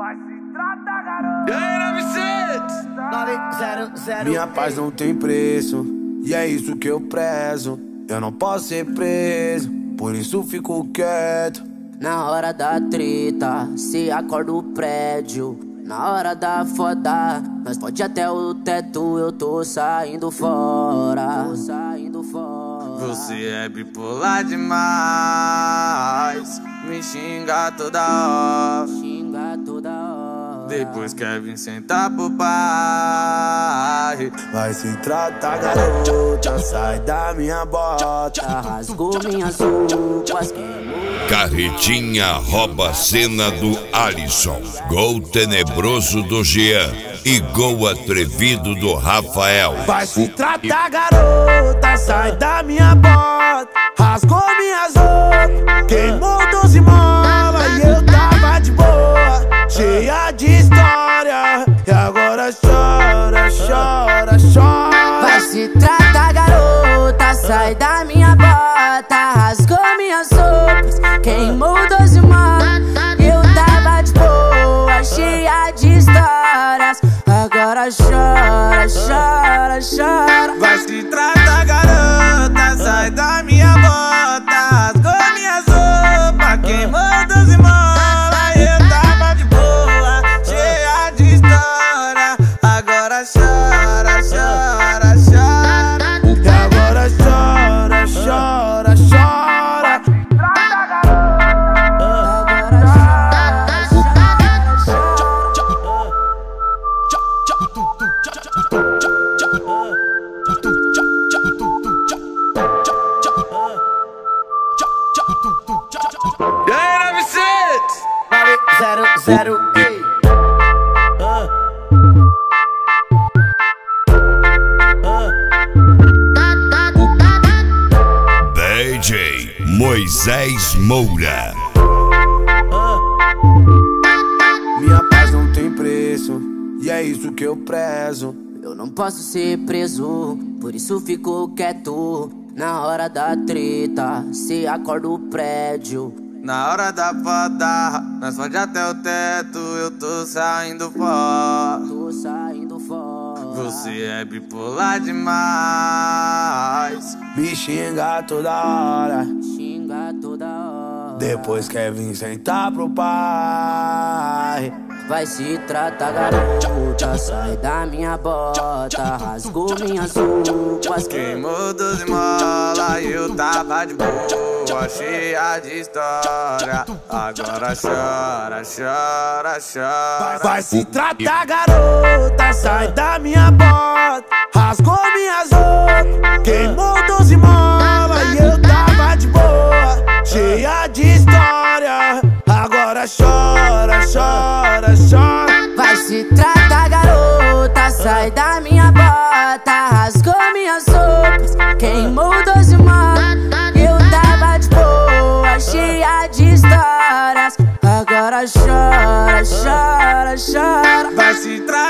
Vai se tratar, garoto. E aí, 900. Minha paz não tem preço, e é isso que eu prezo. Eu não posso ser preso, por isso fico quieto. Na hora da treta, se acorda o prédio. Na hora da foda, nós pode até o teto. Eu tô saindo fora. Você é bipolar demais, me xinga toda hora. Depois quer vir sentar pro pai. Vai se tratar, garota, sai da minha bota. Rasgou minhas roupas, queimou. Carretinha rouba a cena do Alisson. Gol tenebroso do Jean e gol atrevido do Rafael. Vai se tratar, garota, sai da minha bota. Rasgou minhas roupas, queimou 12 molas. E eu tava de boa, cheia de história. E agora chora, chora, chora. Vai se tratar, garota, sai da minha bota. Rasgou minhas roupas, queimou 12 molas. Eu tava de boa, cheia de histórias. Agora chora, chora, chora. Vai se tratar, garota, sai da minha bota. Rasgou minhas roupas, queimou 12 molas. Eu tava de boa, cheia de história. Agora chora, chora, chora. E agora chora, chora, chora. E aí, 900. DJ Moisés Moura. Minha paz não tem preço, e é isso que eu prezo. Eu não posso ser preso, por isso fico quieto. Na hora da treta, se acorda o prédio. na hora da foda, nós pode até o teto. Eu tô saindo fora. Você é bipolar demais. Me xinga toda hora, depois quer vir sentar pro pai. Vai se tratar, garota, sai da minha bota. Rasgou minhas roupas, Queimou 12 molas e eu tava de boa, cheia de história. Agora chora, chora, chora. Vai se tratar, garota, sai da minha bota. Rasgou minhas roupas, queimou 12 molas. E eu tava de boa, cheia de história. Agora chora, chora, chora. vai se tratar, garota, sai da minha bota. Rasgou minhas roupas, queimou 12 molas. Eu tava de boa, cheia de histórias. Agora chora, chora, chora. Vai se tratar.